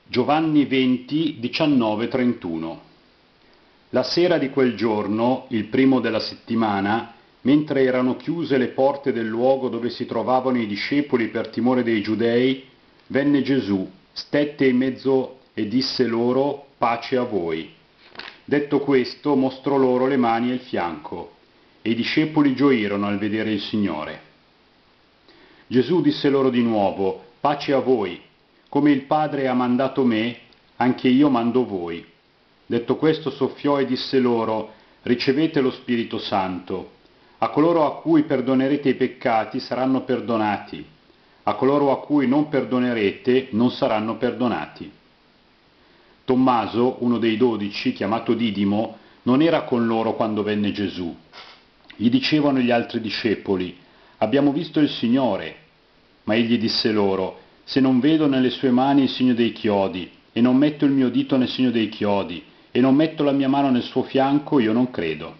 Giovanni 20, 19-31. La sera di quel giorno, il primo della settimana, mentre erano chiuse le porte del luogo dove si trovavano i discepoli per timore dei giudei, venne Gesù, stette in mezzo e disse loro: pace a voi. Detto questo, mostrò loro le mani e il fianco, e i discepoli gioirono al vedere il Signore. Gesù disse loro di nuovo: pace a voi. Come il Padre ha mandato me, anche io mando voi. Detto questo soffiò e disse loro: ricevete lo Spirito Santo. A coloro a cui perdonerete i peccati saranno perdonati, a coloro a cui non perdonerete non saranno perdonati. Tommaso, uno dei 12, chiamato Didimo, non era con loro quando venne Gesù. Gli dicevano gli altri discepoli: abbiamo visto il Signore. Ma egli disse loro: se non vedo nelle sue mani il segno dei chiodi, e non metto il mio dito nel segno dei chiodi, e non metto la mia mano nel suo fianco, io non credo.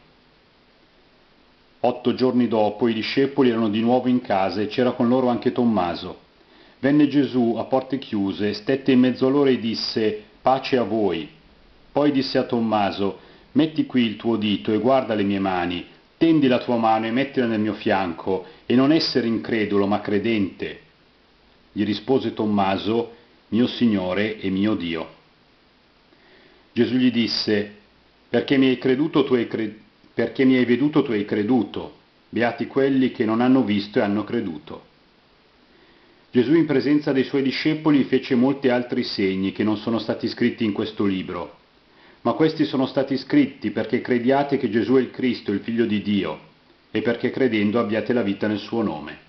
8 giorni dopo i discepoli erano di nuovo in casa e c'era con loro anche Tommaso. Venne Gesù a porte chiuse, stette in mezzo a loro e disse: pace a voi. Poi disse a Tommaso: metti qui il tuo dito e guarda le mie mani, tendi la tua mano e mettila nel mio fianco, e non essere incredulo ma credente. Gli rispose Tommaso: mio Signore e mio Dio. Gesù gli disse: perché mi hai veduto tu hai creduto, beati quelli che non hanno visto e hanno creduto. Gesù in presenza dei suoi discepoli fece molti altri segni che non sono stati scritti in questo libro, ma questi sono stati scritti perché crediate che Gesù è il Cristo, il Figlio di Dio, e perché credendo abbiate la vita nel suo nome.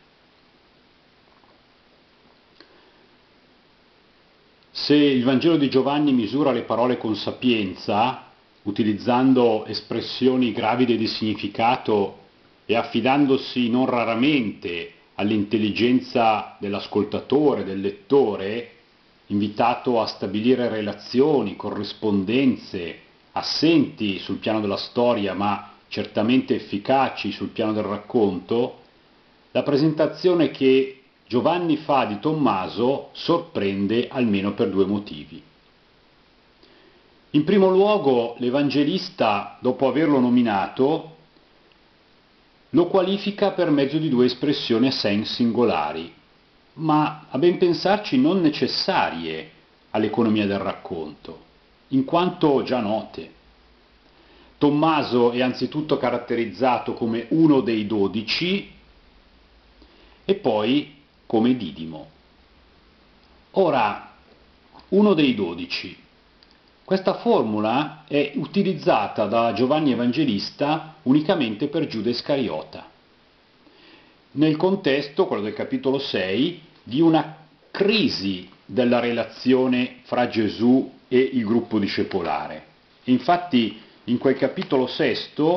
Se il Vangelo di Giovanni misura le parole con sapienza, utilizzando espressioni gravide di significato e affidandosi non raramente all'intelligenza dell'ascoltatore, del lettore, invitato a stabilire relazioni, corrispondenze, assenti sul piano della storia, ma certamente efficaci sul piano del racconto, la presentazione che Giovanni fa di Tommaso sorprende almeno per 2 motivi. In primo luogo, l'Evangelista, dopo averlo nominato, lo qualifica per mezzo di 2 espressioni a sé singolari, ma a ben pensarci non necessarie all'economia del racconto, in quanto già note. Tommaso è anzitutto caratterizzato come uno dei 12 e poi come Didimo. Ora, uno dei 12. Questa formula è utilizzata da Giovanni Evangelista unicamente per Giuda Iscariota, nel contesto, quello del capitolo 6, di una crisi della relazione fra Gesù e il gruppo discepolare. Infatti, in quel capitolo 6,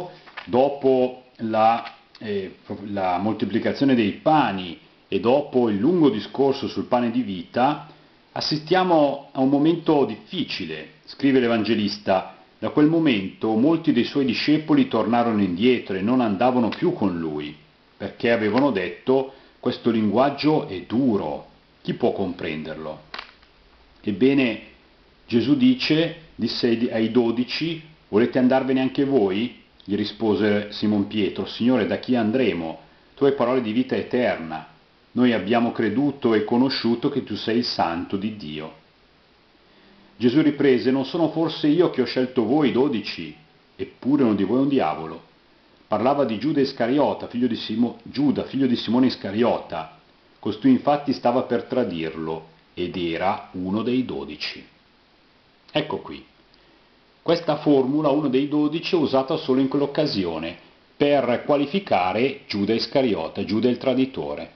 dopo la moltiplicazione dei pani e dopo il lungo discorso sul pane di vita, assistiamo a un momento difficile. Scrive l'Evangelista: da quel momento molti dei suoi discepoli tornarono indietro e non andavano più con lui, perché avevano detto: questo linguaggio è duro, chi può comprenderlo? Ebbene, Gesù disse ai 12: volete andarvene anche voi? Gli rispose Simon Pietro: Signore, da chi andremo? Tu hai parole di vita eterna. Noi abbiamo creduto e conosciuto che tu sei il Santo di Dio. Gesù riprese: non sono forse io che ho scelto voi 12? Eppure uno di voi è un diavolo. Parlava di Giuda Iscariota, figlio di Simone Iscariota. Costui infatti stava per tradirlo ed era uno dei 12. Ecco qui. Questa formula, uno dei 12, è usata solo in quell'occasione per qualificare Giuda Iscariota, Giuda il traditore.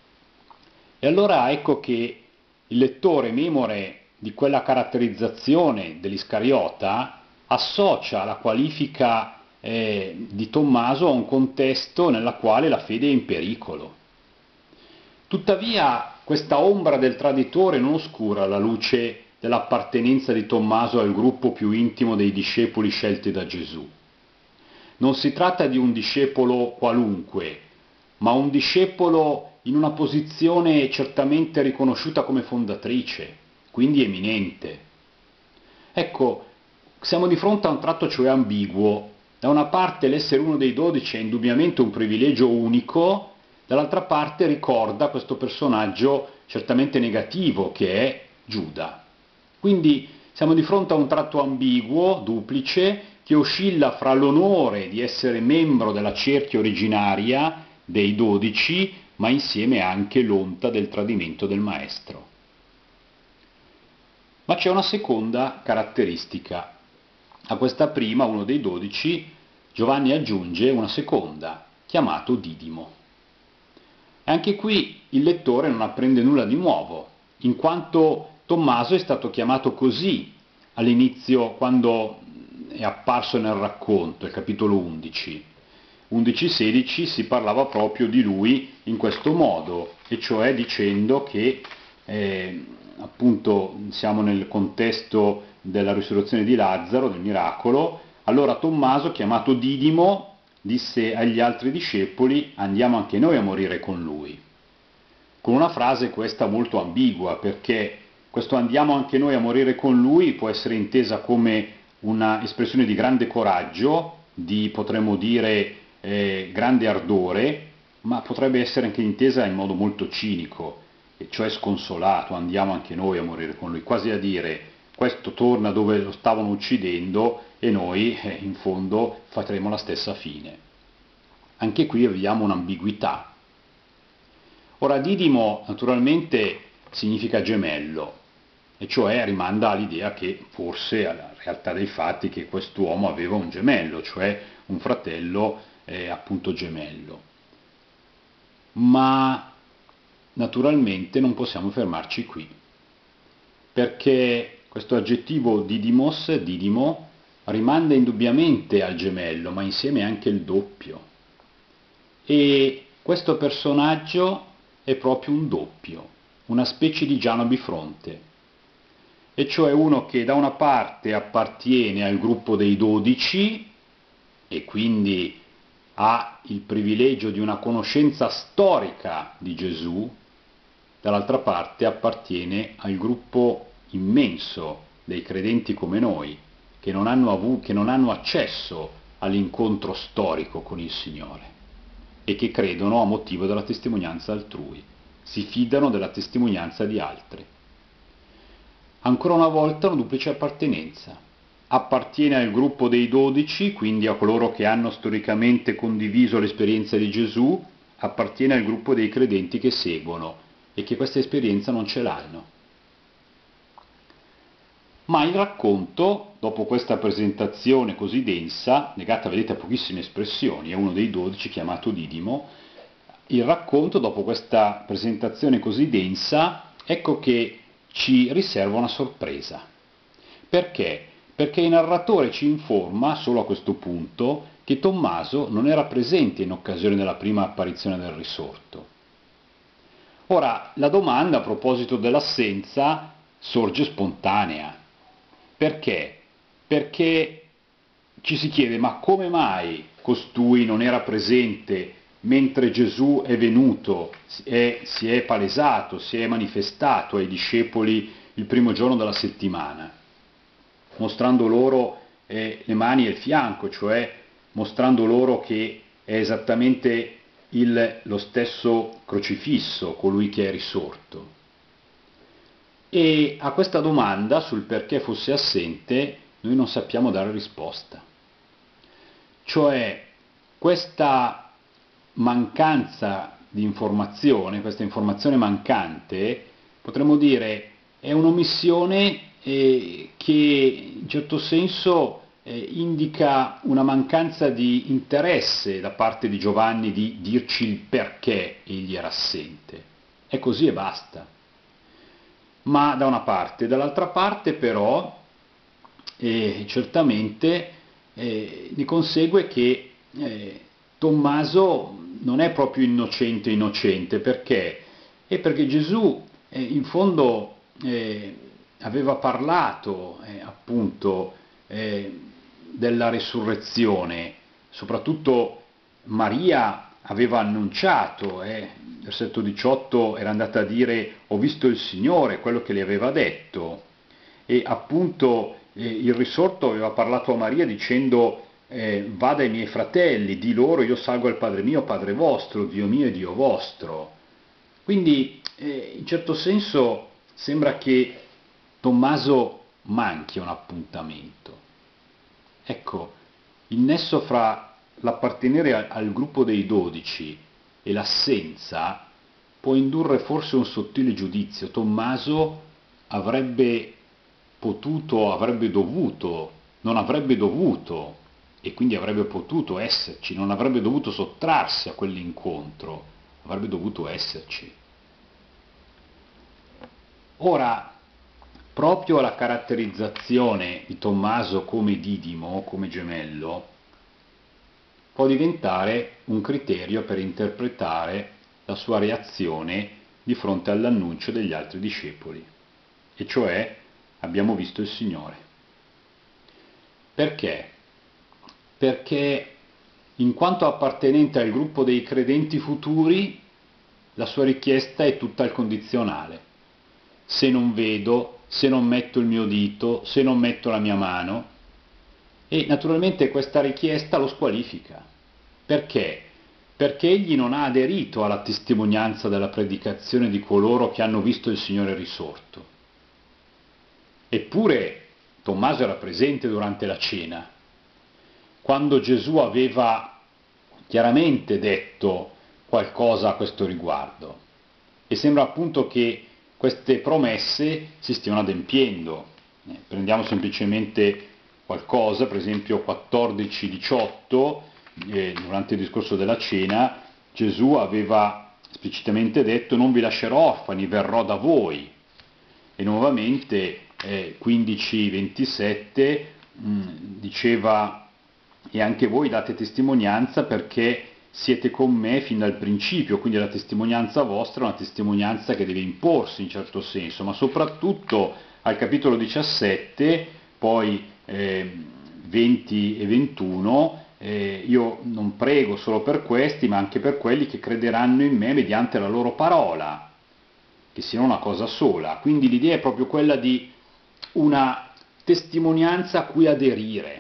E allora ecco che il lettore, memore di quella caratterizzazione dell'Iscariota, associa la qualifica di Tommaso a un contesto nella quale la fede è in pericolo. Tuttavia questa ombra del traditore non oscura la luce dell'appartenenza di Tommaso al gruppo più intimo dei discepoli scelti da Gesù. Non si tratta di un discepolo qualunque, ma un discepolo in una posizione certamente riconosciuta come fondatrice, quindi eminente. Ecco, siamo di fronte a un tratto cioè ambiguo. Da una parte l'essere uno dei 12 è indubbiamente un privilegio unico, dall'altra parte ricorda questo personaggio certamente negativo che è Giuda. Quindi siamo di fronte a un tratto ambiguo, duplice, che oscilla fra l'onore di essere membro della cerchia originaria dei 12, ma insieme anche l'onta del tradimento del maestro. Ma c'è una seconda caratteristica. A questa prima, uno dei 12, Giovanni aggiunge una seconda, chiamato Didimo. E anche qui il lettore non apprende nulla di nuovo, in quanto Tommaso è stato chiamato così all'inizio, quando è apparso nel racconto, il capitolo 11. 11-16 si parlava proprio di lui in questo modo, e cioè dicendo che appunto siamo nel contesto della risurrezione di Lazzaro, del miracolo. Allora Tommaso, chiamato Didimo, disse agli altri discepoli: andiamo anche noi a morire con lui. Con una frase questa molto ambigua, perché questo andiamo anche noi a morire con lui può essere intesa come una espressione di grande coraggio, di, potremmo dire, grande ardore, ma potrebbe essere anche intesa in modo molto cinico, e cioè sconsolato: andiamo anche noi a morire con lui, quasi a dire: questo torna dove lo stavano uccidendo e noi in fondo faremo la stessa fine. Anche qui abbiamo un'ambiguità. Ora, Didimo naturalmente significa gemello, e cioè rimanda all'idea che forse, alla realtà dei fatti, che quest'uomo aveva un gemello, cioè un fratello appunto gemello. Ma naturalmente non possiamo fermarci qui, perché questo aggettivo didimos, Didimo, rimanda indubbiamente al gemello, ma insieme anche il doppio. E questo personaggio è proprio un doppio, una specie di Giano bifronte, e cioè uno che da una parte appartiene al gruppo dei 12 e quindi ha il privilegio di una conoscenza storica di Gesù, dall'altra parte appartiene al gruppo immenso dei credenti come noi, che non hanno accesso all'incontro storico con il Signore e che credono a motivo della testimonianza altrui, si fidano della testimonianza di altri. Ancora una volta una duplice appartenenza. Appartiene al gruppo dei 12, quindi a coloro che hanno storicamente condiviso l'esperienza di Gesù, appartiene al gruppo dei credenti che seguono e che questa esperienza non ce l'hanno. Ma il racconto, dopo questa presentazione così densa, legata, vedete, a pochissime espressioni, è uno dei 12 chiamato Didimo, il racconto, dopo questa presentazione così densa, ecco che ci riserva una sorpresa. Perché? Perché il narratore ci informa, solo a questo punto, che Tommaso non era presente in occasione della prima apparizione del risorto. Ora, la domanda a proposito dell'assenza sorge spontanea. Perché? Perché ci si chiede: ma come mai costui non era presente mentre Gesù è venuto, si è palesato, si è manifestato ai discepoli il primo giorno della settimana, mostrando loro le mani e il fianco, cioè mostrando loro che è esattamente lo stesso crocifisso, colui che è risorto. E a questa domanda sul perché fosse assente noi non sappiamo dare risposta. Cioè, questa mancanza di informazione, questa informazione mancante, potremmo dire, è un'omissione che in certo senso indica una mancanza di interesse da parte di Giovanni di dirci il perché egli era assente. È così e basta. Ma da una parte, dall'altra parte però certamente ne consegue che Tommaso non è proprio innocente, perché? È perché Gesù in fondo aveva parlato appunto della risurrezione, soprattutto Maria aveva annunciato, versetto 18 era andata a dire ho visto il Signore, quello che le aveva detto, e appunto il risorto aveva parlato a Maria dicendo va dai miei fratelli, di loro io salgo al Padre mio, Padre vostro, Dio mio e Dio vostro. Quindi in certo senso sembra che Tommaso manchi un appuntamento. Ecco, il nesso fra l'appartenere al gruppo dei 12 e l'assenza può indurre forse un sottile giudizio. Tommaso avrebbe potuto, avrebbe dovuto, non avrebbe dovuto e quindi avrebbe potuto esserci, non avrebbe dovuto sottrarsi a quell'incontro, avrebbe dovuto esserci. Ora, proprio la caratterizzazione di Tommaso come Didimo, come gemello, può diventare un criterio per interpretare la sua reazione di fronte all'annuncio degli altri discepoli, e cioè abbiamo visto il Signore. Perché? Perché in quanto appartenente al gruppo dei credenti futuri, la sua richiesta è tutta al condizionale. Se non vedo, se non metto il mio dito, se non metto la mia mano, e naturalmente questa richiesta lo squalifica. Perché? Perché egli non ha aderito alla testimonianza della predicazione di coloro che hanno visto il Signore risorto. Eppure Tommaso era presente durante la cena, quando Gesù aveva chiaramente detto qualcosa a questo riguardo. E sembra appunto che queste promesse si stiano adempiendo. Prendiamo semplicemente qualcosa, per esempio 14-18, durante il discorso della cena, Gesù aveva esplicitamente detto non vi lascerò orfani, verrò da voi. E nuovamente 15-27 diceva e anche voi date testimonianza perché siete con me fin dal principio, quindi la testimonianza vostra è una testimonianza che deve imporsi in certo senso, ma soprattutto al capitolo 17, poi 20 e 21, io non prego solo per questi, ma anche per quelli che crederanno in me mediante la loro parola, che siano una cosa sola. Quindi l'idea è proprio quella di una testimonianza a cui aderire.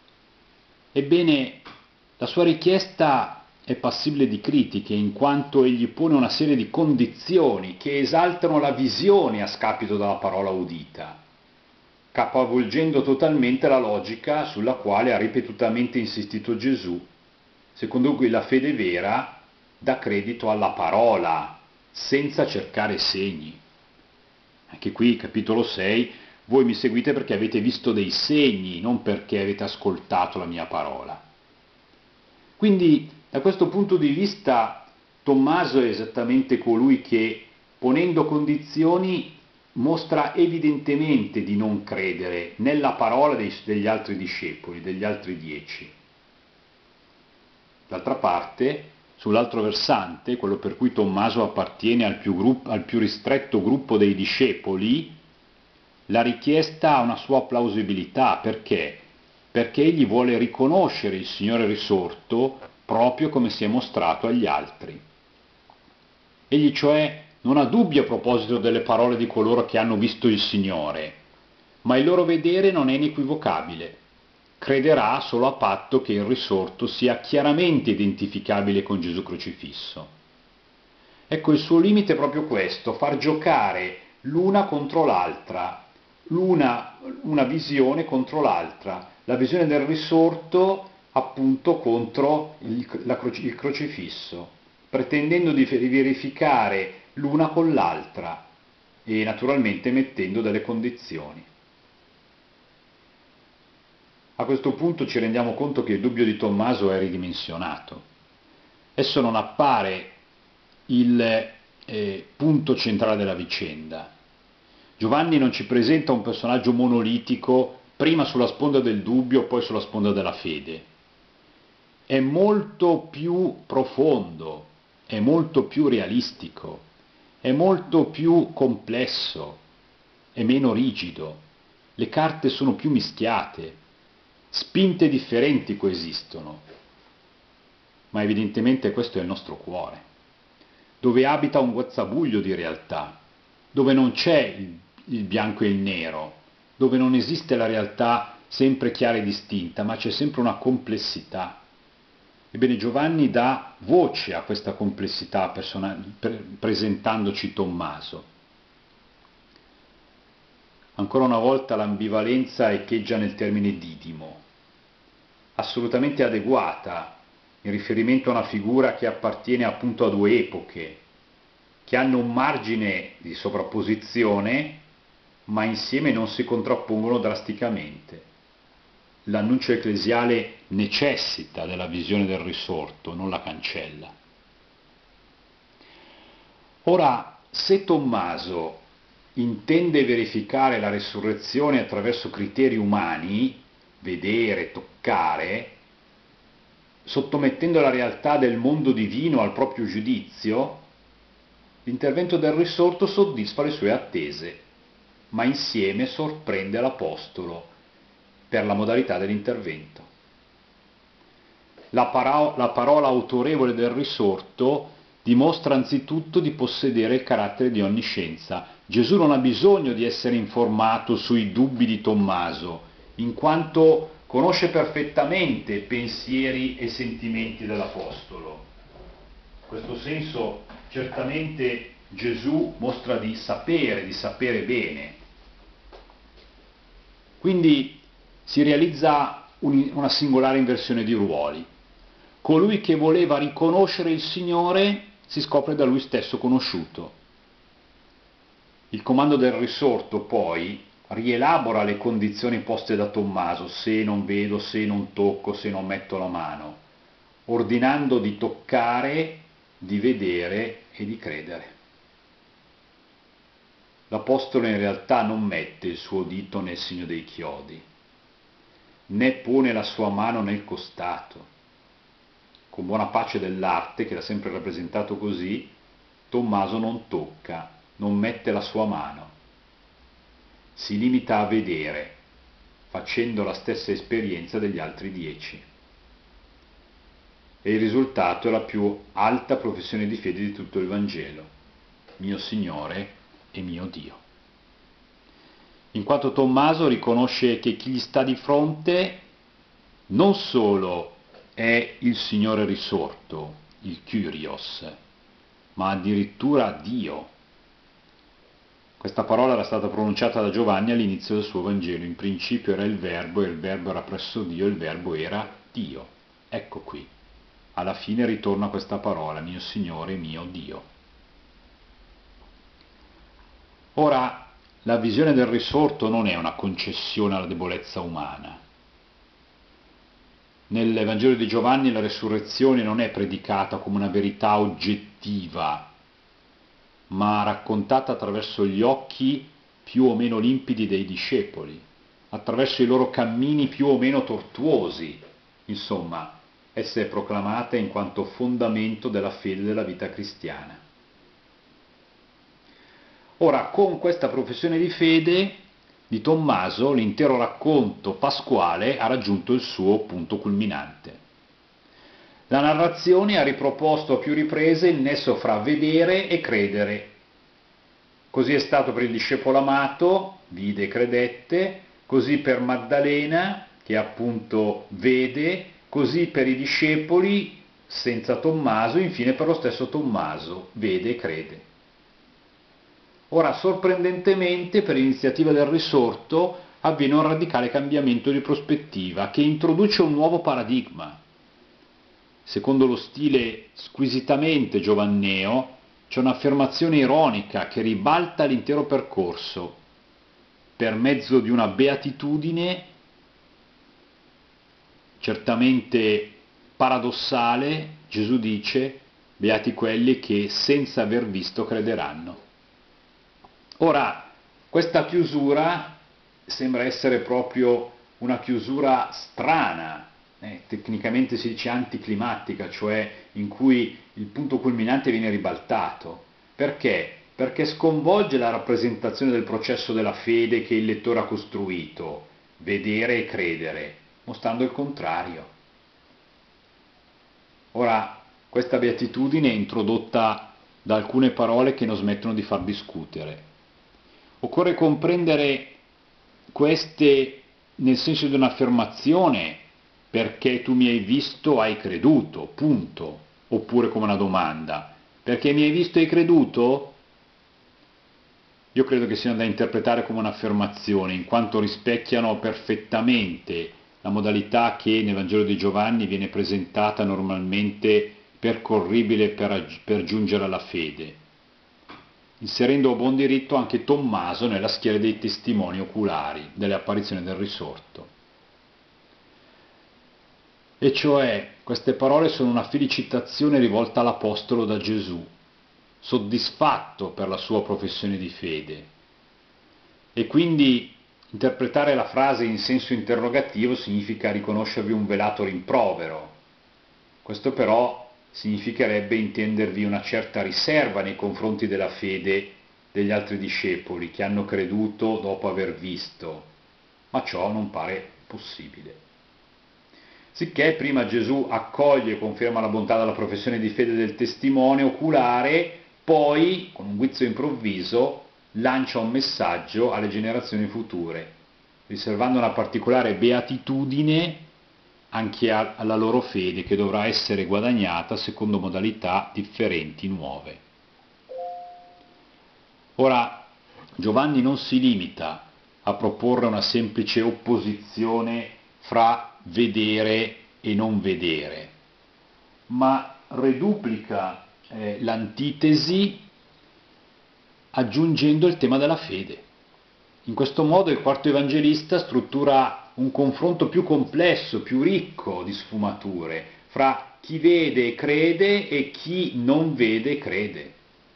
Ebbene, la sua richiesta è passibile di critiche in quanto egli pone una serie di condizioni che esaltano la visione a scapito della parola udita, capovolgendo totalmente la logica sulla quale ha ripetutamente insistito Gesù, secondo cui la fede vera dà credito alla parola, senza cercare segni. Anche qui, capitolo 6, voi mi seguite perché avete visto dei segni, non perché avete ascoltato la mia parola. Quindi, da questo punto di vista, Tommaso è esattamente colui che, ponendo condizioni, mostra evidentemente di non credere nella parola degli altri discepoli, degli altri 10. D'altra parte, sull'altro versante, quello per cui Tommaso appartiene al più ristretto gruppo dei discepoli, la richiesta ha una sua plausibilità. Perché? Perché egli vuole riconoscere il Signore risorto proprio come si è mostrato agli altri. Egli cioè non ha dubbi a proposito delle parole di coloro che hanno visto il Signore, ma il loro vedere non è inequivocabile. Crederà solo a patto che il risorto sia chiaramente identificabile con Gesù crocifisso. Ecco, il suo limite è proprio questo, far giocare l'una contro l'altra, una visione contro l'altra, la visione del risorto appunto contro il crocifisso, pretendendo di verificare l'una con l'altra e naturalmente mettendo delle condizioni. A questo punto ci rendiamo conto che il dubbio di Tommaso è ridimensionato. Esso non appare il punto centrale della vicenda. Giovanni non ci presenta un personaggio monolitico, prima sulla sponda del dubbio, poi sulla sponda della fede. È molto più profondo, è molto più realistico, è molto più complesso, è meno rigido. Le carte sono più mischiate, spinte differenti coesistono. ma evidentemente questo è il nostro cuore, dove abita un guazzabuglio di realtà, dove non c'è il bianco e il nero, dove non esiste la realtà sempre chiara e distinta, ma c'è sempre una complessità. Ebbene, Giovanni dà voce a questa complessità presentandoci Tommaso. Ancora una volta l'ambivalenza echeggia nel termine didimo, assolutamente adeguata in riferimento a una figura che appartiene appunto a due epoche, che hanno un margine di sovrapposizione, ma insieme non si contrappongono drasticamente. L'annuncio ecclesiale necessita della visione del risorto, non la cancella. Ora, se Tommaso intende verificare la resurrezione attraverso criteri umani, vedere, toccare, sottomettendo la realtà del mondo divino al proprio giudizio, l'intervento del risorto soddisfa le sue attese, ma insieme sorprende l'Apostolo per la modalità dell'intervento. La parola autorevole del risorto dimostra anzitutto di possedere il carattere di onniscienza. Gesù non ha bisogno di essere informato sui dubbi di Tommaso, in quanto conosce perfettamente pensieri e sentimenti dell'Apostolo. In questo senso certamente Gesù mostra di sapere bene. Quindi si realizza una singolare inversione di ruoli. Colui che voleva riconoscere il Signore si scopre da lui stesso conosciuto. Il comando del risorto poi rielabora le condizioni poste da Tommaso: se non vedo, se non tocco, se non metto la mano, ordinando di toccare, di vedere e di credere. L'Apostolo in realtà non mette il suo dito nel segno dei chiodi, né pone la sua mano nel costato. Con buona pace dell'arte, che l'ha sempre rappresentato così, Tommaso non tocca, non mette la sua mano. Si limita a vedere, facendo la stessa esperienza degli altri 10. E il risultato è la più alta professione di fede di tutto il Vangelo: mio Signore e mio Dio. In quanto Tommaso riconosce che chi gli sta di fronte non solo è il Signore risorto, il Kyrios, ma addirittura Dio. Questa parola era stata pronunciata da Giovanni all'inizio del suo Vangelo: in principio era il Verbo, e il Verbo era presso Dio, e il Verbo era Dio. Ecco qui, alla fine ritorna questa parola: mio Signore, mio Dio. Ora, la visione del risorto non è una concessione alla debolezza umana. Nel Vangelo di Giovanni la resurrezione non è predicata come una verità oggettiva, ma raccontata attraverso gli occhi più o meno limpidi dei discepoli, attraverso i loro cammini più o meno tortuosi. Insomma, essa è proclamata in quanto fondamento della fede della vita cristiana. Ora, con questa professione di fede di Tommaso, l'intero racconto pasquale ha raggiunto il suo punto culminante. La narrazione ha riproposto a più riprese il nesso fra vedere e credere. Così è stato per il discepolo amato, vide e credette, così per Maddalena, che appunto vede, così per i discepoli senza Tommaso, infine per lo stesso Tommaso, vede e crede. Ora, sorprendentemente, per iniziativa del risorto, avviene un radicale cambiamento di prospettiva che introduce un nuovo paradigma. Secondo lo stile squisitamente giovanneo, c'è un'affermazione ironica che ribalta l'intero percorso. Per mezzo di una beatitudine certamente paradossale, Gesù dice: beati quelli che senza aver visto crederanno. Ora, questa chiusura sembra essere proprio una chiusura strana, tecnicamente si dice anticlimattica, cioè in cui il punto culminante viene ribaltato. Perché? Perché sconvolge la rappresentazione del processo della fede che il lettore ha costruito, vedere e credere, mostrando il contrario. Ora, questa beatitudine è introdotta da alcune parole che non smettono di far discutere. Occorre comprendere queste nel senso di un'affermazione, perché tu mi hai visto, hai creduto, punto, oppure come una domanda, perché mi hai visto e hai creduto? Io credo che siano da interpretare come un'affermazione, in quanto rispecchiano perfettamente la modalità che nel Vangelo di Giovanni viene presentata normalmente percorribile per giungere alla fede, inserendo a buon diritto anche Tommaso nella schiera dei testimoni oculari delle apparizioni del risorto. E cioè, queste parole sono una felicitazione rivolta all'Apostolo da Gesù, soddisfatto per la sua professione di fede. E quindi interpretare la frase in senso interrogativo significa riconoscervi un velato rimprovero. Questo però significherebbe intendervi una certa riserva nei confronti della fede degli altri discepoli che hanno creduto dopo aver visto, ma ciò non pare possibile. Sicché prima Gesù accoglie e conferma la bontà della professione di fede del testimone oculare, poi, con un guizzo improvviso, lancia un messaggio alle generazioni future, riservando una particolare beatitudine anche alla loro fede che dovrà essere guadagnata secondo modalità differenti, nuove. Ora, Giovanni non si limita a proporre una semplice opposizione fra vedere e non vedere, ma reduplica l'antitesi aggiungendo il tema della fede. In questo modo il quarto evangelista struttura un confronto più complesso, più ricco di sfumature, fra chi vede e crede e chi non vede e crede.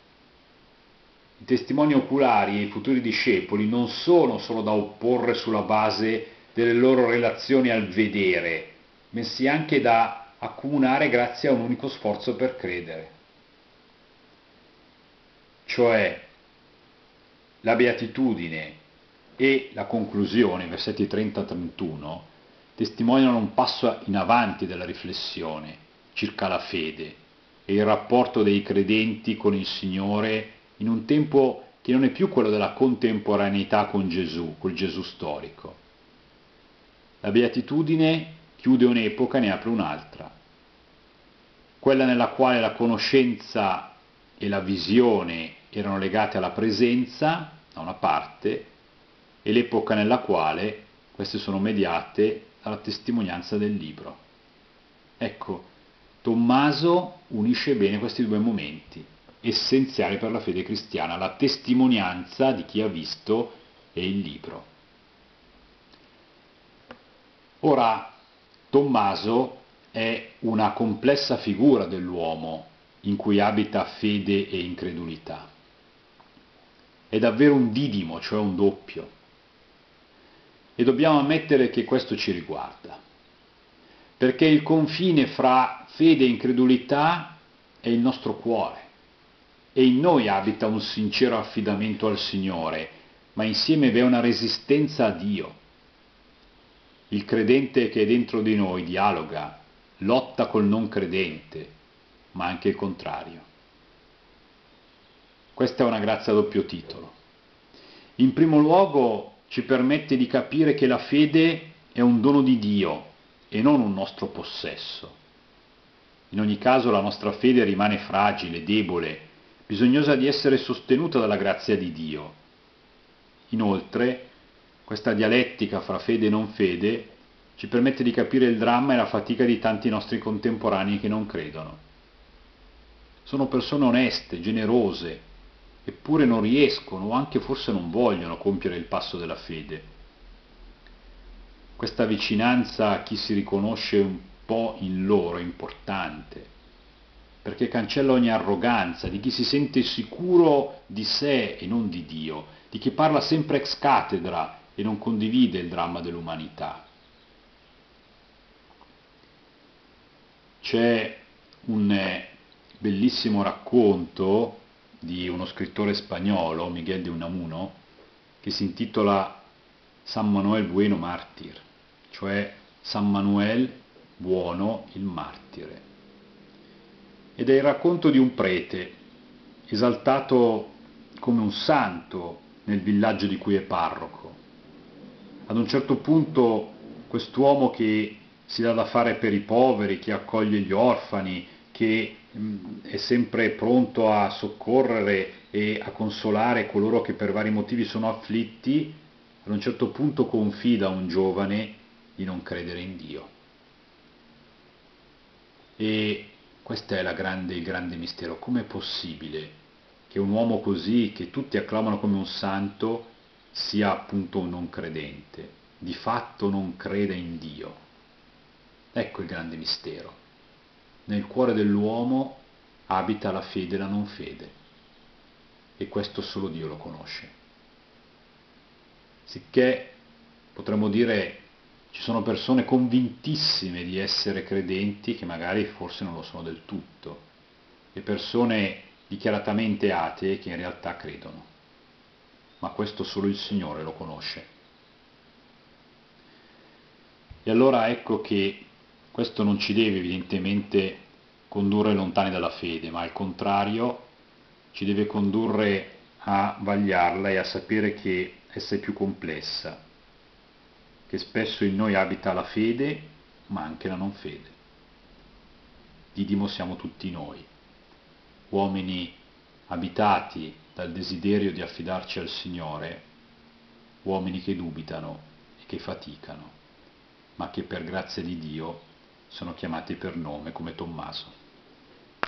I testimoni oculari e i futuri discepoli non sono solo da opporre sulla base delle loro relazioni al vedere, bensì anche da accomunare grazie a un unico sforzo per credere. Cioè, la beatitudine e la conclusione, versetti 30-31, testimoniano un passo in avanti della riflessione circa la fede e il rapporto dei credenti con il Signore in un tempo che non è più quello della contemporaneità con Gesù, col Gesù storico. La beatitudine chiude un'epoca e ne apre un'altra, quella nella quale la conoscenza e la visione erano legate alla presenza, da una parte, e l'epoca nella quale queste sono mediate dalla testimonianza del libro. Ecco, Tommaso unisce bene questi due momenti, essenziali per la fede cristiana, la testimonianza di chi ha visto e il libro. Ora, Tommaso è una complessa figura dell'uomo in cui abita fede e incredulità. È davvero un didimo, cioè un doppio. E dobbiamo ammettere che questo ci riguarda, perché il confine fra fede e incredulità è il nostro cuore e in noi abita un sincero affidamento al Signore, ma insieme vi è una resistenza a Dio. Il credente che è dentro di noi dialoga, lotta col non credente, ma anche il contrario. Questa è una grazia a doppio titolo. In primo luogo ci permette di capire che la fede è un dono di Dio e non un nostro possesso. In ogni caso la nostra fede rimane fragile, debole, bisognosa di essere sostenuta dalla grazia di Dio. Inoltre, questa dialettica fra fede e non fede ci permette di capire il dramma e la fatica di tanti nostri contemporanei che non credono. Sono persone oneste, generose, eppure non riescono o anche forse non vogliono compiere il passo della fede. Questa vicinanza a chi si riconosce un po' in loro è importante, perché cancella ogni arroganza di chi si sente sicuro di sé e non di Dio, di chi parla sempre ex cattedra e non condivide il dramma dell'umanità. C'è un bellissimo racconto di uno scrittore spagnolo, Miguel de Unamuno, che si intitola San Manuel Bueno Martir, cioè San Manuel buono il martire. ed è il racconto di un prete, esaltato come un santo nel villaggio di cui è parroco. Ad un certo punto quest'uomo che si dà da fare per i poveri, che accoglie gli orfani, che è sempre pronto a soccorrere e a consolare coloro che per vari motivi sono afflitti, ad un certo punto confida a un giovane di non credere in Dio. E questo è il grande mistero. Com'è possibile che un uomo così, che tutti acclamano come un santo, sia appunto un non credente, di fatto non crede in Dio? Ecco il grande mistero. Nel cuore dell'uomo abita la fede e la non fede, e questo solo Dio lo conosce. Sicché potremmo dire ci sono persone convintissime di essere credenti che magari forse non lo sono del tutto, e persone dichiaratamente atee che in realtà credono, ma questo solo il Signore lo conosce. E allora ecco che questo non ci deve evidentemente condurre lontani dalla fede, ma al contrario ci deve condurre a vagliarla e a sapere che essa è più complessa, che spesso in noi abita la fede, ma anche la non fede. Didimo siamo tutti noi, uomini abitati dal desiderio di affidarci al Signore, uomini che dubitano e che faticano, ma che per grazia di Dio sono chiamati per nome come Tommaso.